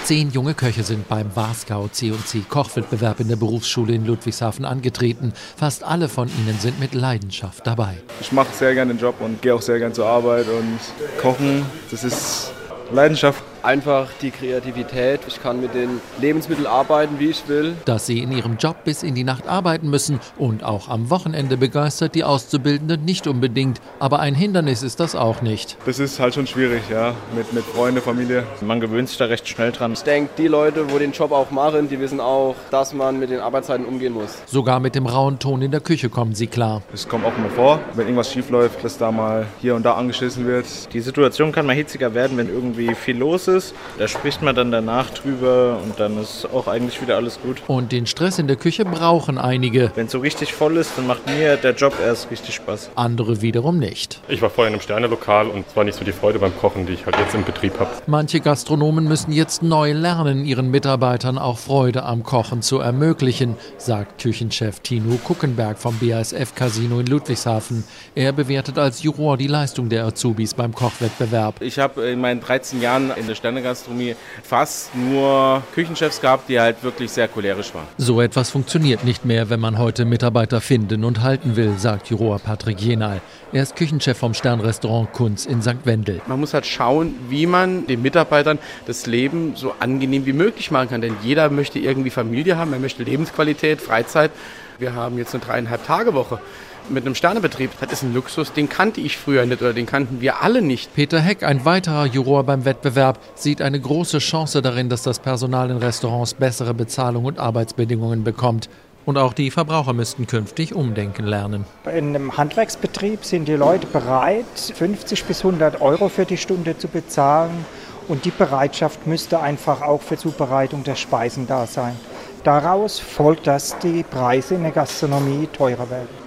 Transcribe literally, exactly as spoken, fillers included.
Zehn junge Köche sind beim Wasgau C und C Kochwettbewerb in der Berufsschule in Ludwigshafen angetreten. Fast alle von ihnen sind mit Leidenschaft dabei. Ich mache sehr gerne den Job und gehe auch sehr gerne zur Arbeit. Und Kochen, das ist Leidenschaft. Einfach die Kreativität. Ich kann mit den Lebensmitteln arbeiten, wie ich will. Dass sie in ihrem Job bis in die Nacht arbeiten müssen und auch am Wochenende begeistert die Auszubildenden nicht unbedingt. Aber ein Hindernis ist das auch nicht. Das ist halt schon schwierig, ja, mit, mit Freunden, Familie. Man gewöhnt sich da recht schnell dran. Ich denke, die Leute, wo den Job auch machen, die wissen auch, dass man mit den Arbeitszeiten umgehen muss. Sogar mit dem rauen Ton in der Küche kommen sie klar. Es kommt auch mal vor, wenn irgendwas schief läuft, dass da mal hier und da angeschissen wird. Die Situation kann mal hitziger werden, wenn irgendwie viel los ist. Da spricht man dann danach drüber und dann ist auch eigentlich wieder alles gut. Und den Stress in der Küche brauchen einige. Wenn es so richtig voll ist, dann macht mir der Job erst richtig Spaß. Andere wiederum nicht. Ich war vorher in einem Sternelokal und es war nicht so die Freude beim Kochen, die ich halt jetzt im Betrieb habe. Manche Gastronomen müssen jetzt neu lernen, ihren Mitarbeitern auch Freude am Kochen zu ermöglichen, sagt Küchenchef Tino Kuckenberg vom B A S F Casino in Ludwigshafen. Er bewertet als Juror die Leistung der Azubis beim Kochwettbewerb. Ich habe in meinen dreizehn Jahren in der Sternegastronomie fast nur Küchenchefs gehabt, die halt wirklich sehr cholerisch waren. So etwas funktioniert nicht mehr, wenn man heute Mitarbeiter finden und halten will, sagt Juror Patrick Jenal. Er ist Küchenchef vom Sternrestaurant Kunz in Sankt Wendel. Man muss halt schauen, wie man den Mitarbeitern das Leben so angenehm wie möglich machen kann. Denn jeder möchte irgendwie Familie haben, er möchte Lebensqualität, Freizeit. Wir haben jetzt eine dreieinhalb Tage Woche. Mit einem Sternebetrieb, das ist ein Luxus, den kannte ich früher nicht oder den kannten wir alle nicht. Peter Heck, ein weiterer Juror beim Wettbewerb, sieht eine große Chance darin, dass das Personal in Restaurants bessere Bezahlung und Arbeitsbedingungen bekommt. Und auch die Verbraucher müssten künftig umdenken lernen. In einem Handwerksbetrieb sind die Leute bereit, fünfzig bis hundert Euro für die Stunde zu bezahlen. Und die Bereitschaft müsste einfach auch für Zubereitung der Speisen da sein. Daraus folgt, dass die Preise in der Gastronomie teurer werden.